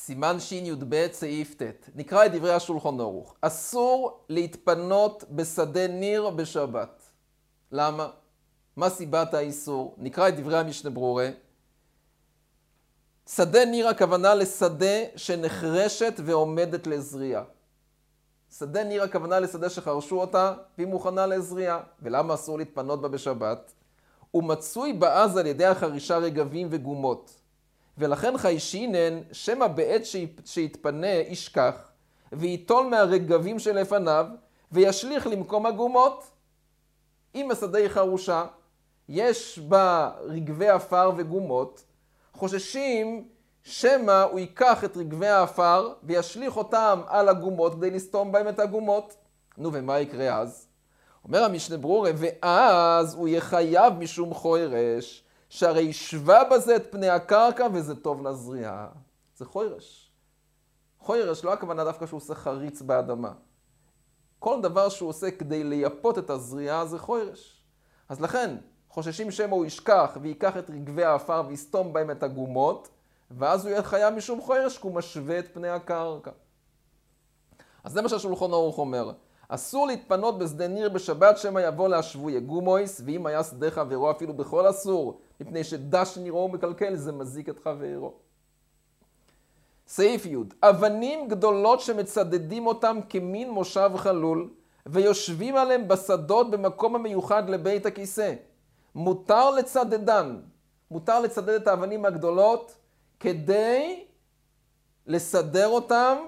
סימן שי"ב סעיף ט'. נקרא את דברי השולחן ערוך. אסור להתפנות בשדה ניר בשבת. למה? מה סיבת האיסור? נקרא את דברי המשנה ברורה. שדה ניר הכוונה לשדה שנחרשת ועומדת לזריעה. שדה ניר הכוונה לשדה שחרשו אותה והיא מוכנה לזריעה. ולמה אסור להתפנות בה בשבת? הוא מצוי בעז על ידי החרישה רגבים וגומות. ולכן חיישינן שמא בעת שיתפנה ישכח ויטול מהרגבים שלפניו וישליך למקום הגומות. אם השדה היא חרושה, יש בה רגבי עפר וגומות, חוששים שמא הוא ייקח את רגבי העפר וישליך אותם על הגומות כדי לסתום בהם את הגומות. נו, ומה יקרה אז? אומר המשנה ברורה, ואז הוא יהיה חייב משום חוירש, שהרי ישבה בזה את פני הקרקע וזה טוב לזריעה. זה חוירש. חוירש לא הכוונה דווקא שהוא עושה חריץ באדמה. כל דבר שהוא עושה כדי לייפות את הזריעה זה חוירש. אז לכן חוששים שמא הוא ישכח ויקח את רגבי העפר ויסתום בהם את הגומות, ואז הוא יהיה חייב משום חוירש כי הוא משווה את פני הקרקע. אז זה מה שהשולחן ערוך אומר. אסור להתפנות בשדה ניר בשבת שמא יבוא להשבוי גומויס, ואם היה שדה חברו אפילו בכל אסור, מפני שדש נירו ומקלקל, זה מזיק את חברו. סעיף י' אבנים גדולות שמצדדים אותם כמין מושב חלול, ויושבים עליהם בשדות במקום המיוחד לבית הכיסא. מותר לצדדן, מותר לצדד את האבנים הגדולות, כדי לסדר אותם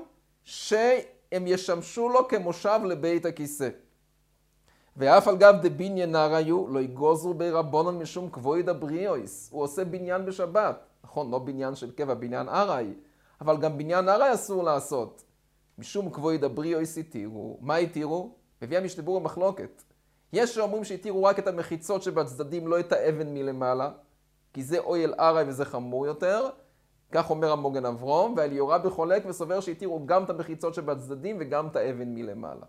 הם ישמשו לו כמושב לבית הכיסא. ואף על גב דבניין נריו לא יגוזרו ברבונן משום כבוד הבריאויס. הוא עושה בניין בשבת. נכון, לא בניין של קבע, בניין ארעי. אבל גם בניין ארעי אסור לעשות. משום כבוד הבריאויס התירו. מה התירו? מביא המשנה ברורה מחלוקת. יש שאומרים שהתירו רק את המחיצות שבצדדים, לא את האבן מלמעלה. כי זה אוהל ארעי וזה חמור יותר. כך אומר המוגן אברום, ואליורה בחולק וסובר שהתירו גם את המחיצות שבצדדים וגם את האבן מלמעלה.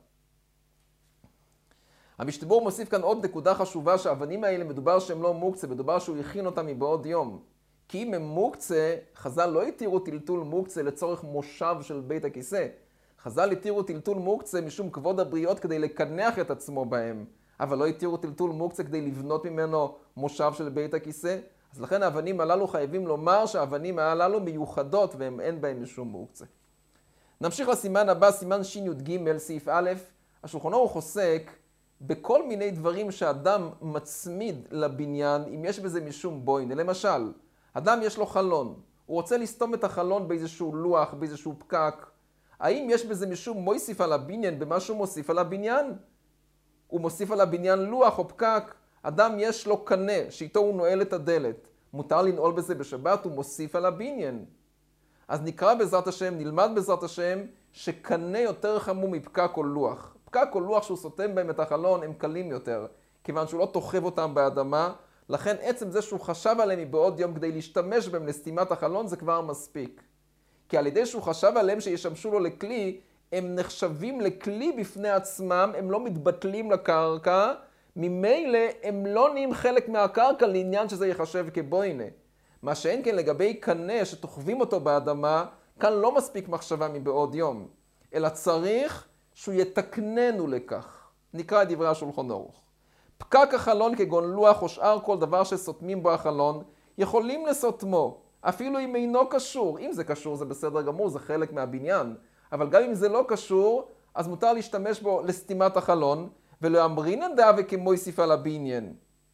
המשנה ברורה מוסיף כאן עוד נקודה חשובה, שהאבנים האלה מדובר שהם לא מוקצה, מדובר שהוא יכין אותם מבעוד יום. כי אם הם מוקצה, חז"ל לא התירו טלטול מוקצה לצורך מושב של בית הכיסא. חז"ל התירו טלטול מוקצה משום כבוד הבריות כדי לקנח את עצמו בהם, אבל לא התירו טלטול מוקצה כדי לבנות ממנו מושב של בית הכיסא. אז לכן האבנים הללו חייבים לומר שהאבנים הללו מיוחדות והם אין בהם משום מוקצה. נמשיך לסימן הבא, סימן שי"ג, סעיף א'. השולחן ערוך עוסק בכל מיני דברים שאדם מצמיד לבניין, אם יש בזה משום בוינה. למשל, אדם יש לו חלון, הוא רוצה לסתום את החלון באיזשהו לוח, באיזשהו פקק. האם יש בזה משום מוסיף על הבניין, במה שהוא מוסיף על הבניין? הוא מוסיף על הבניין לוח או פקק. אדם יש לו קנה, שאיתו הוא נועל את הדלת. מותר לנעול בזה בשבת, הוא מוסיף על הבניין. אז נקרא בעזרת השם, נלמד בעזרת השם, שקנה יותר חמור מפקק או לוח. פקק או לוח שהוא סותם בהם את החלון הם קלים יותר, כיוון שהוא לא תוחב אותם באדמה, לכן עצם זה שהוא חשב עליהם מבעוד יום כדי להשתמש בהם לסתימת החלון זה כבר מספיק. כי על ידי שהוא חשב עליהם שישמשו לו לכלי, הם נחשבים לכלי בפני עצמם, הם לא מתבטלים לקרקע, ממילא הם לא נהיים חלק מהקרקע לעניין שזה יחשב כבוינה. מה שאין כן לגבי קנה שתוחבים אותו באדמה, כאן לא מספיק מחשבה מבעוד יום, אלא צריך שהוא יתקננו לכך. נקרא את דברי השולחן ערוך. פקק החלון כגון לוח או שאר כל דבר שסותמים בו החלון, יכולים לסותמו, אפילו אם אינו קשור. אם זה קשור זה בסדר גמור, זה חלק מהבניין. אבל גם אם זה לא קשור, אז מותר להשתמש בו לסתימת החלון, ולא אמרינן דאבה כמוסיף על הבניין.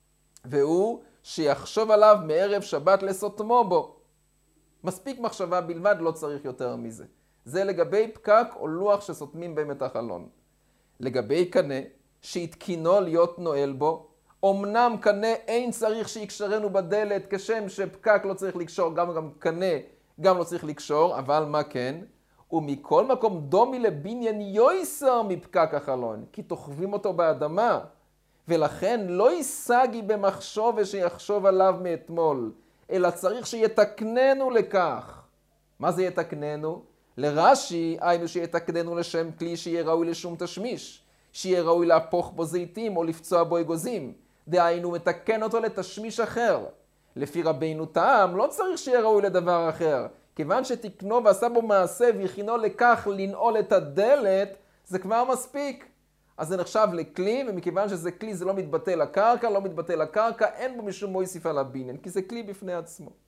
והוא שיחשוב עליו מערב שבת לסותמו בו. מספיק מחשבה בלבד, לא צריך יותר מזה. זה לגבי פקק או לוח שסותמים בהם את החלון. לגבי קנה, שהתקינו להיות נועל בו, אמנם קנה אין צריך שיקשרנו בדלת, כשם שפקק לא צריך לקשור, גם קנה גם לא צריך לקשור, אבל מה כן? ומכל מקום דומי לבניין יויסר מפקק החלון, כי תוחבים אותו באדמה, ולכן לא ישגי במחשוב שיחשוב עליו מאתמול, אלא צריך שיתקננו לכך. מה זה יתקננו? לרש"י, היינו שיתקננו לשם כלי שיהיה ראוי לשום תשמיש, שיהיה ראוי להפוך בו זיתים או לפצוע בו אגוזים, דהיינו מתקן אותו לתשמיש אחר. לפי רבינו תם לא צריך שיהיה ראוי לדבר אחר, כיוון שתקנו ועשה בו מעשה והכינו לכך לנעול את הדלת, זה כבר מספיק. אז זה נחשב לכלי, ומכיוון שזה כלי זה לא מתבטא לקרקע, אין בו משום מויסיף על הבינן, כי זה כלי בפני עצמו.